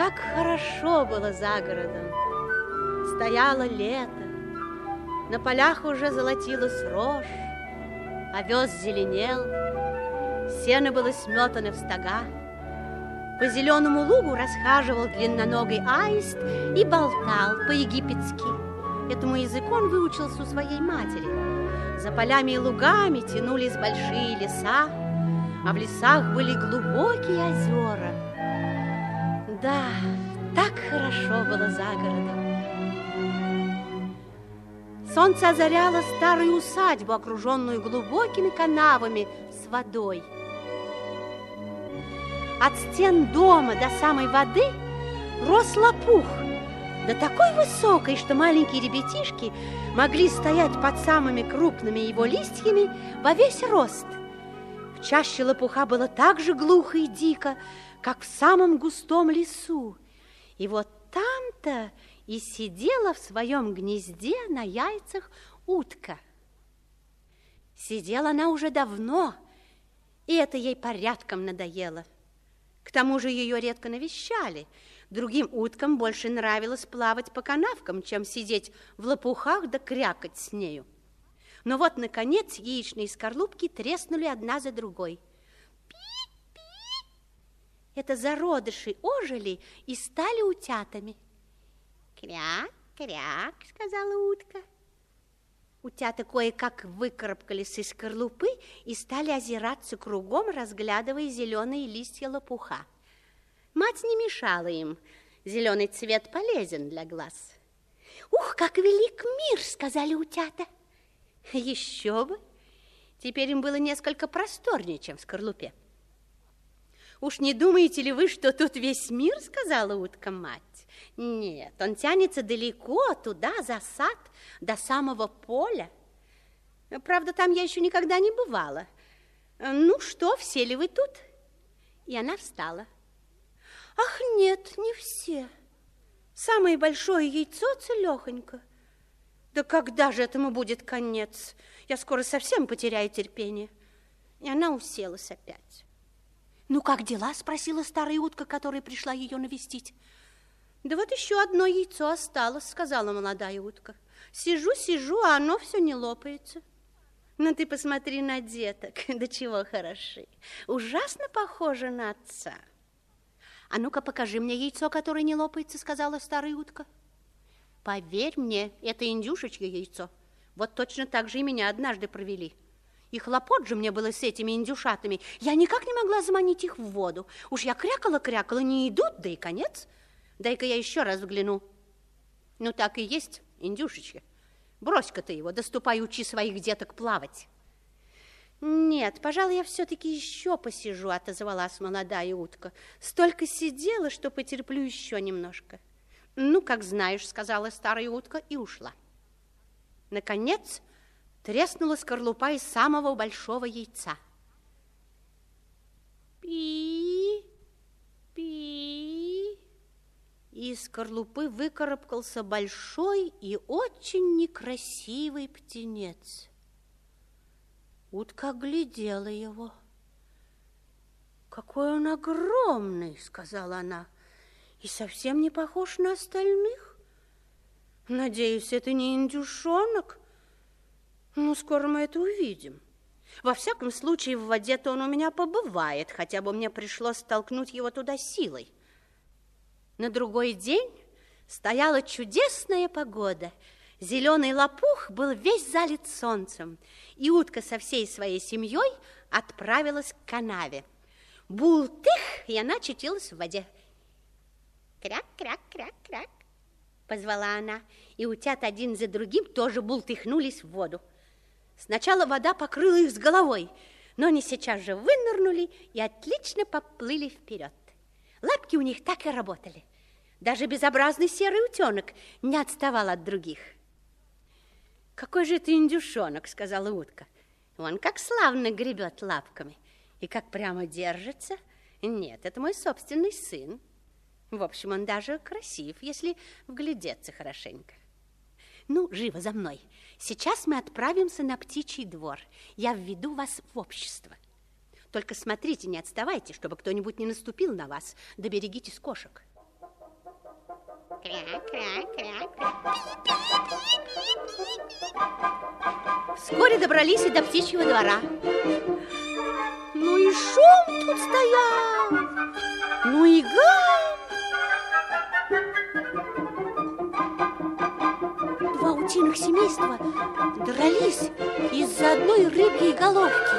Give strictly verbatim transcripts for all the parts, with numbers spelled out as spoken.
так хорошо было за городом. Стояло лето, на полях уже золотилась рожь, овес зеленел, сено было сметано в стога. По зеленому лугу расхаживал длинноногий аист и болтал по-египетски. Этому языку он выучился у своей матери. За полями и лугами тянулись большие леса, а в лесах были глубокие озера. Да, так хорошо было за городом. Солнце озаряло старую усадьбу, окруженную глубокими канавами с водой. От стен дома до самой воды рос лопух, да такой высокой, что маленькие ребятишки могли стоять под самыми крупными его листьями во весь рост. В чаще лопуха было так же глухо и дико, как в самом густом лесу. И вот там-то и сидела в своем гнезде на яйцах утка. Сидела она уже давно, и это ей порядком надоело. К тому же ее редко навещали. Другим уткам больше нравилось плавать по канавкам, чем сидеть в лопухах да крякать с нею. Но вот, наконец, яичные скорлупки треснули одна за другой. Пи-пи! Это зародыши ожили и стали утятами. «Кряк, кряк», — сказала утка. Утята кое-как выкарабкались из скорлупы и стали озираться кругом, разглядывая зеленые листья лопуха. Мать не мешала им. Зеленый цвет полезен для глаз. «Ух, как велик мир!» — сказали утята. Еще бы! Теперь им было несколько просторнее, чем в скорлупе. «Уж не думаете ли вы, что тут весь мир?» — сказала утка-мать. «Нет, он тянется далеко, туда, за сад, до самого поля. Правда, там я еще никогда не бывала. Ну что, все ли вы тут?» И она встала. «Ах, нет, не все. Самое большое яйцо целехонько. Да когда же этому будет конец? Я скоро совсем потеряю терпение». И она уселась опять. «Ну, как дела?» — спросила старая утка, которая пришла ее навестить. «Да вот еще одно яйцо осталось», — сказала молодая утка. «Сижу, сижу, а оно все не лопается». «Ну, ты посмотри на деток, да чего хороши. Ужасно похожи на отца». «А ну-ка, покажи мне яйцо, которое не лопается», — сказала старая утка. «Поверь мне, это индюшечье яйцо. Вот точно так же и меня однажды провели. И хлопот же мне было с этими индюшатами. Я никак не могла заманить их в воду. Уж я крякала-крякала, не идут, да и конец. Дай-ка я еще раз взгляну. Ну, так и есть, индюшечье. Брось-ка ты его, да ступай, учи своих деток плавать». «Нет, пожалуй, я все-таки еще посижу», — отозвалась молодая утка. «Столько сидела, что потерплю еще немножко». «Ну, как знаешь», — сказала старая утка и ушла. Наконец, треснула скорлупа из самого большого яйца. Пи, пи. И из скорлупы выкарабкался большой и очень некрасивый птенец. Утка оглядела его. «Какой он огромный!» — сказала она. «И совсем не похож на остальных. Надеюсь, это не индюшонок. Ну, скоро мы это увидим. Во всяком случае, в воде-то он у меня побывает, хотя бы мне пришлось столкнуть его туда силой». На другой день стояла чудесная погода. Зеленый лопух был весь залит солнцем, и утка со всей своей семьей отправилась к канаве. Бултых, и она очутилась в воде. «Кряк-кряк-кряк-кряк», — позвала она, и утята один за другим тоже бултыхнулись в воду. Сначала вода покрыла их с головой, но они сейчас же вынырнули и отлично поплыли вперед. Лапки у них так и работали. Даже безобразный серый утенок не отставал от других. «Какой же ты индюшонок», — сказала утка. «Он как славно гребет лапками и как прямо держится. Нет, это мой собственный сын. В общем, он даже красив, если вглядеться хорошенько. Ну, живо за мной. Сейчас мы отправимся на птичий двор. Я введу вас в общество. Только смотрите, не отставайте, чтобы кто-нибудь не наступил на вас, да берегитесь кошек». Вскоре добрались и до птичьего двора. Ну и шум тут стоял, ну и гам. Два утиных семейства дрались из-за одной рыбьей головки.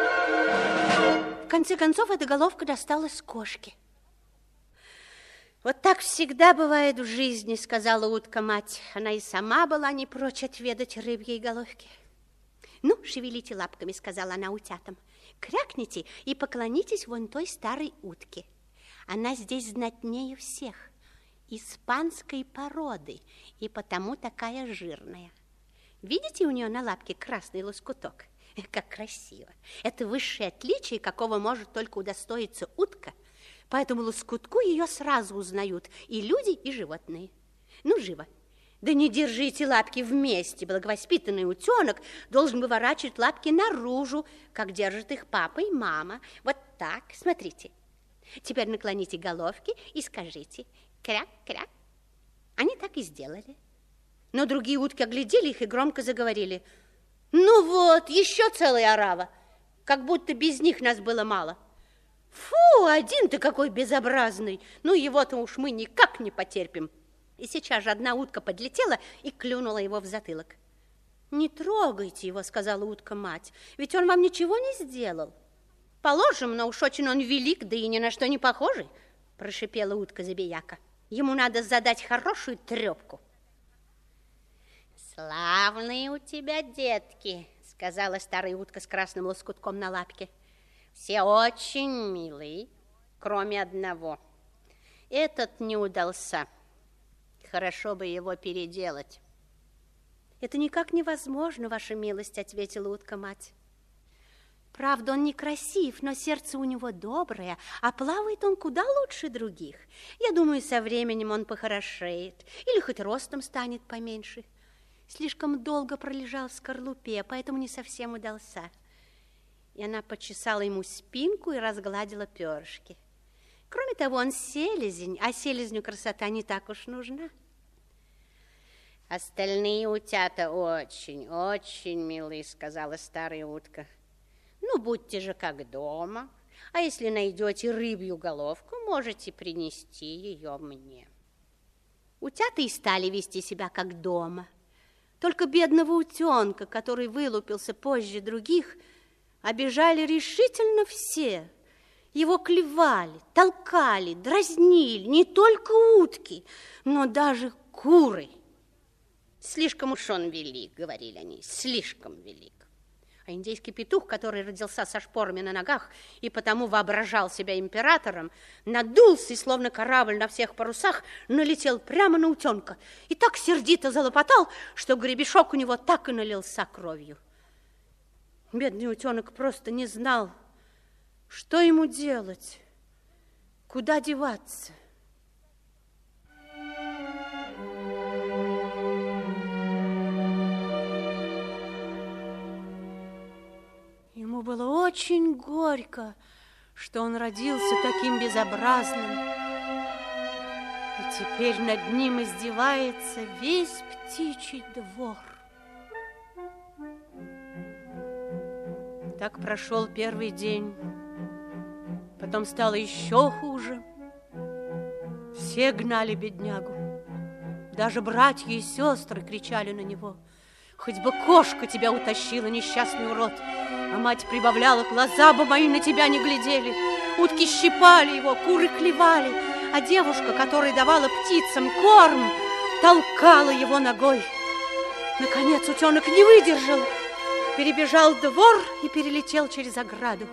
В конце концов, эта головка досталась кошке. Вот так всегда бывает в жизни, сказала утка-мать. Она и сама была не прочь отведать рыбьей головки. Ну, шевелите лапками, сказала она утятам. Крякните и поклонитесь вон той старой утке. Она здесь знатнее всех, испанской породы, и потому такая жирная. Видите, у нее на лапке красный лоскуток? Как красиво. Это высшее отличие, какого может только удостоиться утка. По этому лоскутку ее сразу узнают и люди, и животные. Ну, живо. Да не держите лапки вместе. Благовоспитанный утенок должен выворачивать лапки наружу, как держат их папа и мама. Вот так, смотрите. Теперь наклоните головки и скажите «кряк-кряк». Они так и сделали. Но другие утки оглядели их и громко заговорили. Ну вот, еще целая орава. Как будто без них нас было мало. Фу, один ты какой безобразный. Ну, его-то уж мы никак не потерпим. И сейчас же одна утка подлетела и клюнула его в затылок. Не трогайте его, сказала утка-мать, ведь он вам ничего не сделал. Положим, но уж очень он велик, да и ни на что не похожий, прошипела утка-забияка. Ему надо задать хорошую трепку. Славные у тебя детки, сказала старая утка с красным лоскутком на лапке. Все очень милые, кроме одного. Этот не удался. Хорошо бы его переделать. Это никак невозможно, ваша милость, ответила утка-мать. Правда, он некрасив, но сердце у него доброе, а плавает он куда лучше других. Я думаю, со временем он похорошеет или хоть ростом станет поменьше. Слишком долго пролежал в скорлупе, поэтому не совсем удался. И она почесала ему спинку и разгладила перышки. Кроме того, он селезень, а селезню красота не так уж нужна. Остальные утята очень, очень милые, сказала старая утка. Ну, будьте же как дома, а если найдете рыбью головку, можете принести ее мне. Утята и стали вести себя как дома. Только бедного утенка, который вылупился позже других, обижали решительно все. Его клевали, толкали, дразнили не только утки, но даже куры. Слишком уж он велик, говорили они, слишком велик. А индейский петух, который родился со шпорами на ногах и потому воображал себя императором, надулся и, словно корабль на всех парусах, налетел прямо на утенка и так сердито залопотал, что гребешок у него так и налился кровью. Бедный утенок просто не знал, что ему делать, куда деваться. Ему было очень горько, что он родился таким безобразным. И теперь над ним издевается весь птичий двор. Так прошел первый день. Потом стало еще хуже. Все гнали беднягу. Даже братья и сестры кричали на него. Хоть бы кошка тебя утащила, несчастный урод. А мать прибавляла, глаза бы мои на тебя не глядели. Утки щипали его, куры клевали, а девушка, которая давала птицам корм, толкала его ногой. Наконец утенок не выдержал, перебежал двор и перелетел через ограду.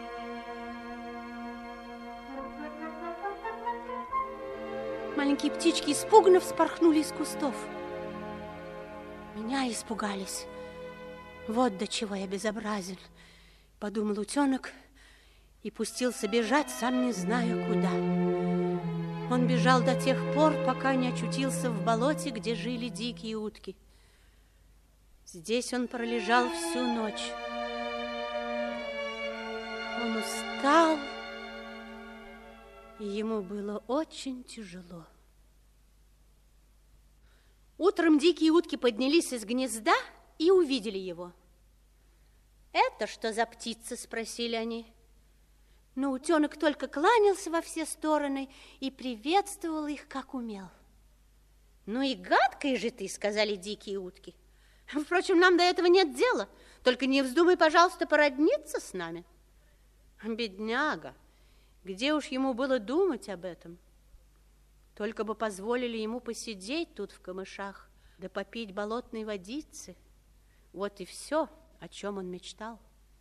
Маленькие птички испуганно вспорхнули из кустов. Меня испугались. Вот до чего я безобразен, подумал утенок и пустился бежать, сам не зная куда. Он бежал до тех пор, пока не очутился в болоте, где жили дикие утки. Здесь он пролежал всю ночь. Он устал, и ему было очень тяжело. Утром дикие утки поднялись из гнезда и увидели его. «Это что за птица?» – спросили они. Но утенок только кланялся во все стороны и приветствовал их, как умел. «Ну и гадкая же ты!» – сказали дикие утки. «Впрочем, нам до этого нет дела. Только не вздумай, пожалуйста, породниться с нами». Бедняга! Где уж ему было думать об этом? Только бы позволили ему посидеть тут в камышах, да попить болотной водицы. Вот и все, о чем он мечтал.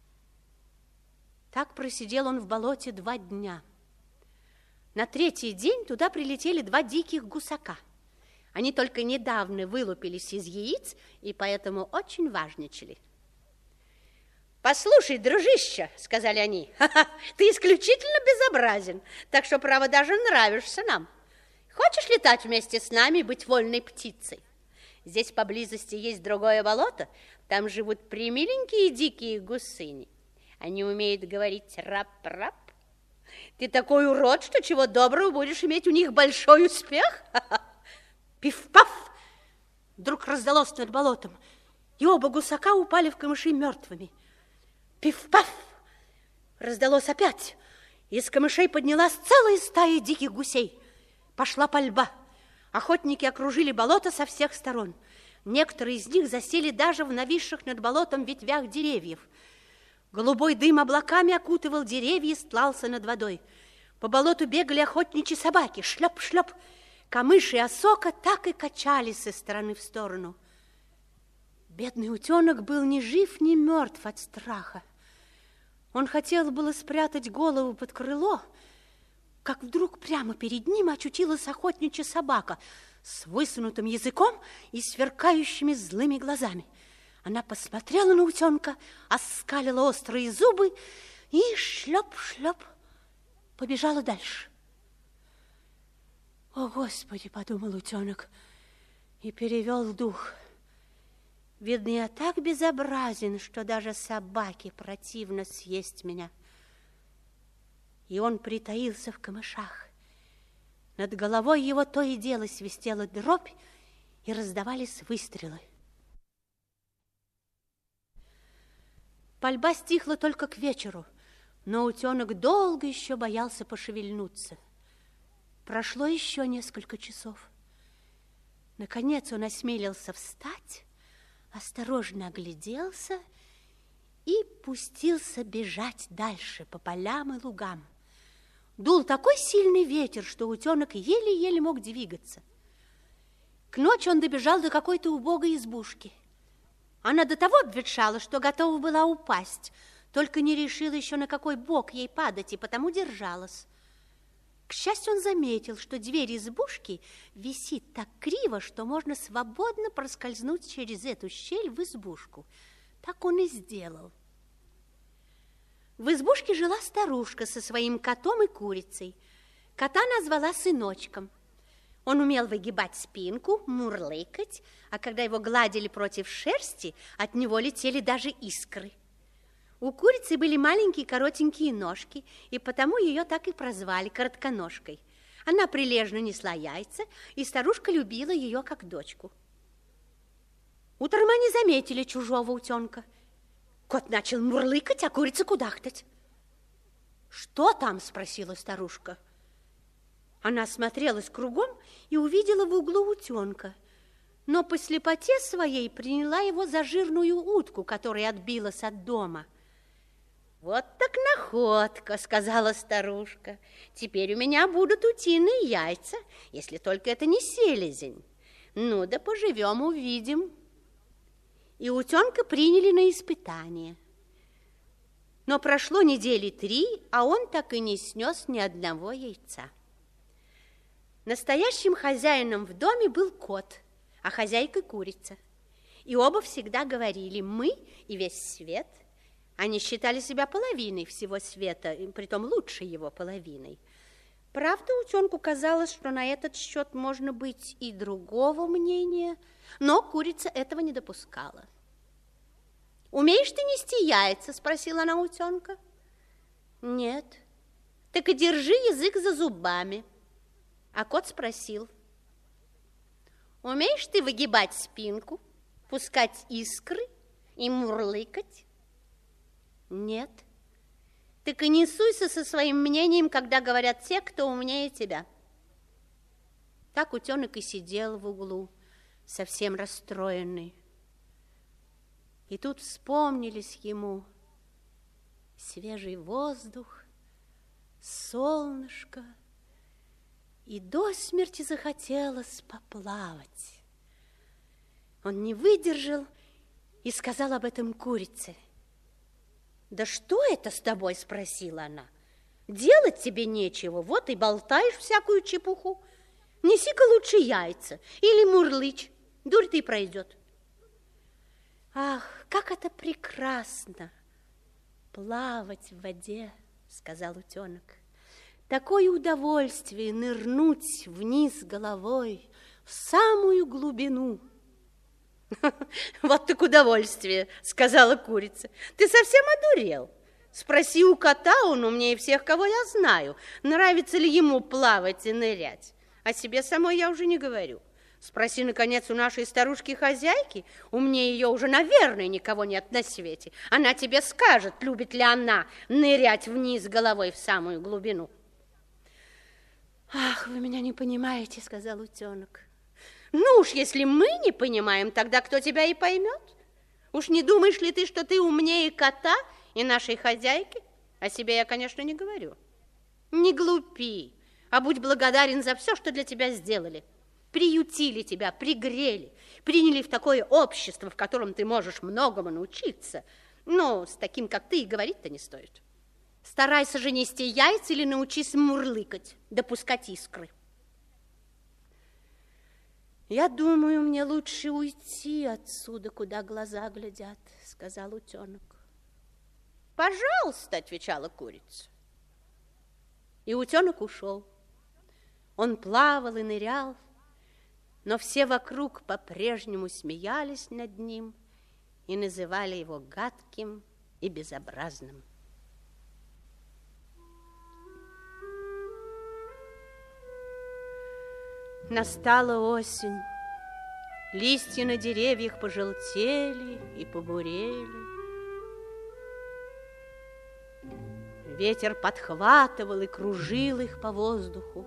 Так просидел он в болоте два дня. На третий день туда прилетели два диких гусака. Они только недавно вылупились из яиц и поэтому очень важничали. «Послушай, дружище, — сказали они, — ты исключительно безобразен, так что, право, даже нравишься нам. Хочешь летать вместе с нами и быть вольной птицей? Здесь поблизости есть другое болото, там живут премиленькие дикие гусыни. Они умеют говорить рап-рап. Ты такой урод, что чего доброго будешь иметь у них большой успех. Пиф-паф! Вдруг раздалось над болотом, и оба гусака упали в камыши мертвыми. Пиф-паф! Раздалось опять. Из камышей поднялась целая стая диких гусей. Пошла пальба. Охотники окружили болото со всех сторон. Некоторые из них засели даже в нависших над болотом ветвях деревьев. Голубой дым облаками окутывал деревья и стлался над водой. По болоту бегали охотничьи собаки. Шлеп-шлеп. Камыши и осока так и качались из стороны в сторону. Бедный утенок был ни жив, ни мертв от страха. Он хотел было спрятать голову под крыло, как вдруг прямо перед ним очутилась охотничья собака с высунутым языком и сверкающими злыми глазами. Она посмотрела на утенка, оскалила острые зубы и шлеп-шлеп побежала дальше. «О, Господи!» — подумал утенок и перевел дух. «Видно, я так безобразен, что даже собаке противно съесть меня». И он притаился в камышах. Над головой его то и дело свистела дробь, и раздавались выстрелы. Пальба стихла только к вечеру, но утенок долго еще боялся пошевельнуться. Прошло еще несколько часов. Наконец он осмелился встать, осторожно огляделся и пустился бежать дальше по полям и лугам. Дул такой сильный ветер, что утенок еле-еле мог двигаться. К ночи он добежал до какой-то убогой избушки. Она до того обветшала, что готова была упасть, только не решила еще, на какой бок ей падать, и потому держалась. К счастью, он заметил, что дверь избушки висит так криво, что можно свободно проскользнуть через эту щель в избушку. Так он и сделал. В избушке жила старушка со своим котом и курицей. Кота назвала сыночком. Он умел выгибать спинку, мурлыкать, а когда его гладили против шерсти, от него летели даже искры. У курицы были маленькие коротенькие ножки, и потому ее так и прозвали коротконожкой. Она прилежно несла яйца, и старушка любила ее как дочку. Утром они заметили чужого утенка. Кот начал мурлыкать, а курица кудахтать. «Что там?» – спросила старушка. Она осмотрелась кругом и увидела в углу утенка, но по слепоте своей приняла его за жирную утку, которая отбилась от дома. «Вот так находка!» – сказала старушка. «Теперь у меня будут утиные яйца, если только это не селезень. Ну да поживем, увидим». И утенка приняли на испытание. Но прошло недели три, а он так и не снес ни одного яйца. Настоящим хозяином в доме был кот, а хозяйкой курица. И оба всегда говорили «мы» и весь свет. Они считали себя половиной всего света, и притом лучшей его половиной. Правда, утенку казалось, что на этот счет можно быть и другого мнения, но курица этого не допускала. «Умеешь ты нести яйца?» – спросила она утенка. «Нет». «Так и держи язык за зубами». А кот спросил: Умеешь ты выгибать спинку, пускать искры и мурлыкать? Нет. Так и не суйся со своим мнением, когда говорят те, кто умнее тебя. Так утенок и сидел в углу, совсем расстроенный. И тут вспомнились ему свежий воздух, солнышко, и до смерти захотелось поплавать. Он не выдержал и сказал об этом курице. «Да что это с тобой?» – спросила она. «Делать тебе нечего, вот и болтаешь всякую чепуху. Неси-ка лучше яйца или мурлычь, дурь ты пройдет». «Ах, как это прекрасно плавать в воде!» – сказал утенок. «Такое удовольствие нырнуть вниз головой в самую глубину». «Вот так удовольствие», — сказала курица. «Ты совсем одурел? Спроси у кота, он умнее всех, кого я знаю, нравится ли ему плавать и нырять. О себе самой я уже не говорю. Спроси, наконец, у нашей старушки-хозяйки, умнее ее уже, наверное, никого нет на свете. Она тебе скажет, любит ли она нырять вниз головой в самую глубину». «Ах, вы меня не понимаете», — сказал утенок. «Ну уж, если мы не понимаем, тогда кто тебя и поймет? Уж не думаешь ли ты, что ты умнее кота и нашей хозяйки? О себе я, конечно, не говорю. Не глупи, а будь благодарен за все, что для тебя сделали. Приютили тебя, пригрели, приняли в такое общество, в котором ты можешь многому научиться. Но с таким, как ты, и говорить-то не стоит. Старайся же нести яйца или научись мурлыкать, допускать искры». «Я думаю, мне лучше уйти отсюда, куда глаза глядят», — сказал утенок. «Пожалуйста», — отвечала курица. И утенок ушел. Он плавал и нырял, но все вокруг по-прежнему смеялись над ним и называли его гадким и безобразным. Настала осень. Листья на деревьях пожелтели и побурели. Ветер подхватывал и кружил их по воздуху.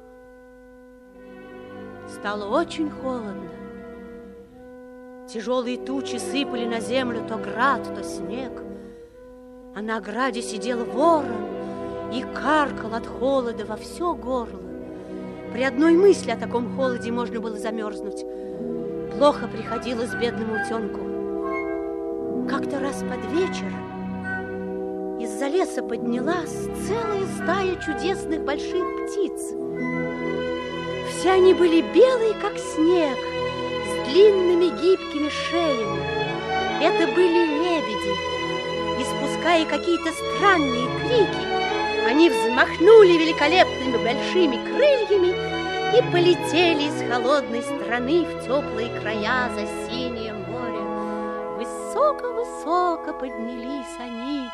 Стало очень холодно. Тяжелые тучи сыпали на землю то град, то снег. А на ограде сидел ворон и каркал от холода во все горло. При одной мысли о таком холоде можно было замерзнуть. Плохо приходилось бедному утенку. Как-то раз под вечер из-за леса поднялась целая стая чудесных больших птиц. Все они были белые, как снег, с длинными гибкими шеями. Это были лебеди. Испуская какие-то странные крики, они взмахнули великолепными большими крыльями и полетели из холодной страны в теплые края за синее море. Высоко-высоко поднялись они.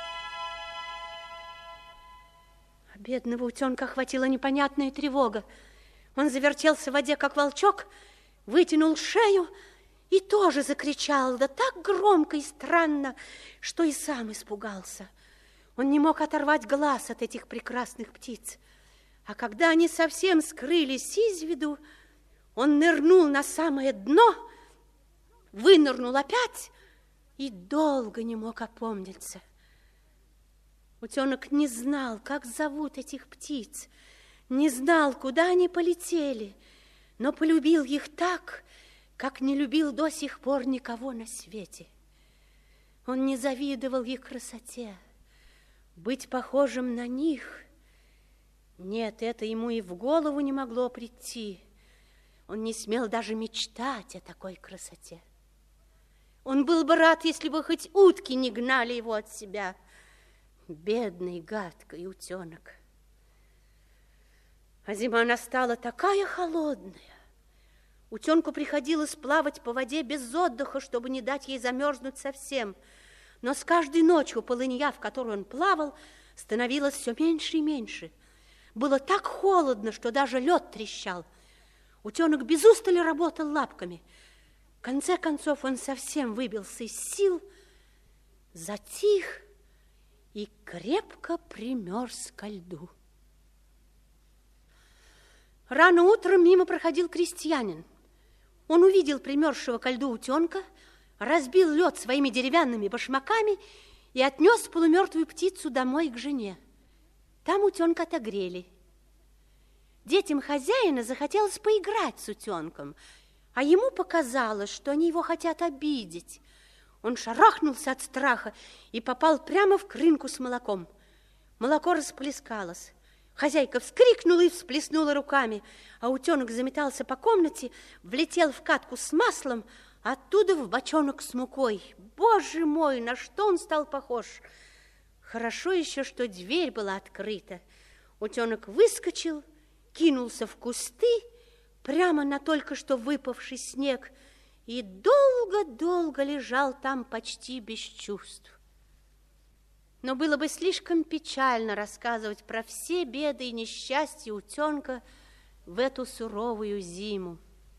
А бедного утенка охватила непонятная тревога. Он завертелся в воде, как волчок, вытянул шею и тоже закричал, да так громко и странно, что и сам испугался. Он не мог оторвать глаз от этих прекрасных птиц. А когда они совсем скрылись из виду, он нырнул на самое дно, вынырнул опять и долго не мог опомниться. Утенок не знал, как зовут этих птиц, не знал, куда они полетели, но полюбил их так, как не любил до сих пор никого на свете. Он не завидовал их красоте. Быть похожим на них? Нет, это ему и в голову не могло прийти. Он не смел даже мечтать о такой красоте. Он был бы рад, если бы хоть утки не гнали его от себя. Бедный, гадкий утенок. А зима настала такая холодная. Утенку приходилось плавать по воде без отдыха, чтобы не дать ей замерзнуть совсем. Но с каждой ночью полынья, в которую он плавал, становилось все меньше и меньше. Было так холодно, что даже лед трещал. Утенок без устали работал лапками. В конце концов он совсем выбился из сил, затих и крепко примерз ко льду. Рано утром мимо проходил крестьянин. Он увидел примерзшего ко льду утенка, разбил лед своими деревянными башмаками и отнес полумертвую птицу домой к жене. Там утенка отогрели. Детям хозяина захотелось поиграть с утенком, а ему показалось, что они его хотят обидеть. Он шарахнулся от страха и попал прямо в крынку с молоком. Молоко расплескалось. Хозяйка вскрикнула и всплеснула руками, а утенок заметался по комнате, влетел в катку с маслом, оттуда в бочонок с мукой. Боже мой, на что он стал похож! Хорошо еще, что дверь была открыта. Утенок выскочил, кинулся в кусты, прямо на только что выпавший снег, и долго-долго лежал там почти без чувств. Но было бы слишком печально рассказывать про все беды и несчастья утенка в эту суровую зиму.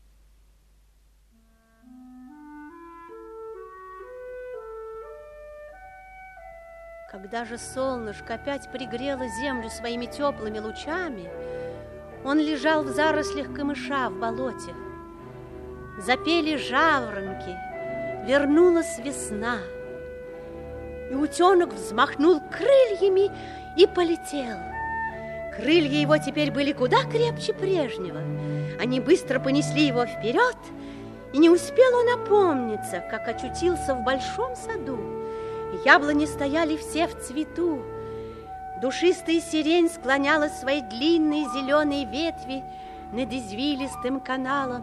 Когда же солнышко опять пригрело землю своими теплыми лучами, он лежал в зарослях камыша в болоте. Запели жаворонки, вернулась весна, и утенок взмахнул крыльями и полетел. Крылья его теперь были куда крепче прежнего. Они быстро понесли его вперед, и не успел он опомниться, как очутился в большом саду. Яблони стояли все в цвету. Душистая сирень склоняла свои длинные зеленые ветви над извилистым каналом.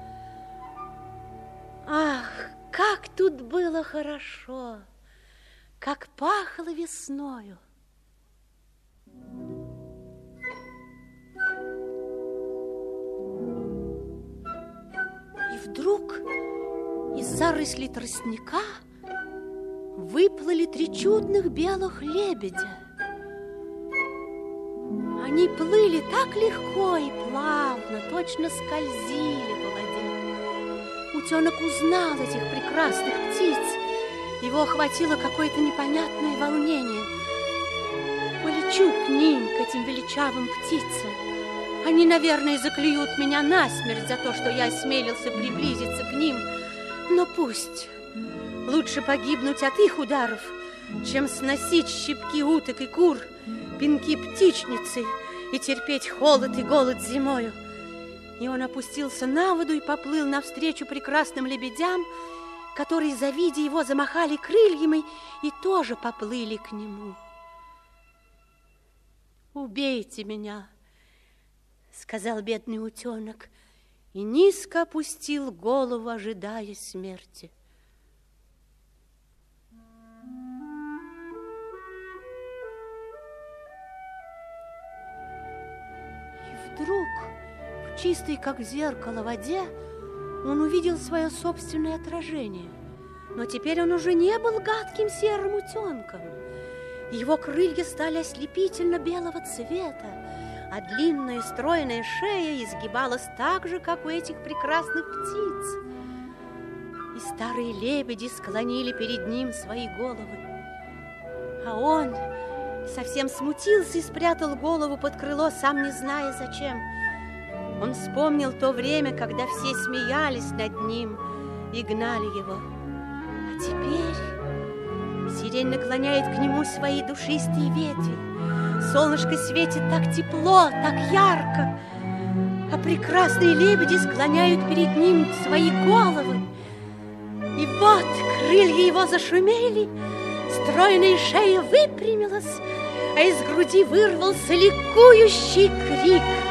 Ах, как тут было хорошо, как пахло весною! И вдруг из зарослей тростника выплыли три чудных белых лебедя. Они плыли так легко и плавно, точно скользили по воде. Утенок узнал этих прекрасных птиц. Его охватило какое-то непонятное волнение. Полечу к ним, к этим величавым птицам. Они, наверное, заклюют меня насмерть за то, что я осмелился приблизиться к ним. Но пусть. Лучше погибнуть от их ударов, чем сносить щипки уток и кур, пинки птичницы и терпеть холод и голод зимою. И он опустился на воду и поплыл навстречу прекрасным лебедям, которые, завидя его, замахали крыльями и тоже поплыли к нему. «Убейте меня», — сказал бедный утенок, и низко опустил голову, ожидая смерти. И вдруг в чистой, как зеркало, воде он увидел свое собственное отражение. Но теперь он уже не был гадким серым утенком. Его крылья стали ослепительно белого цвета, а длинная стройная шея изгибалась так же, как у этих прекрасных птиц. И старые лебеди склонили перед ним свои головы. А он совсем смутился и спрятал голову под крыло, сам не зная зачем. Он вспомнил то время, когда все смеялись над ним и гнали его. А теперь сирень наклоняет к нему свои душистые ветви. Солнышко светит так тепло, так ярко, а прекрасные лебеди склоняют перед ним свои головы. И вот крылья его зашумели, стройная шея выпрямилась, а из груди вырвался ликующий крик.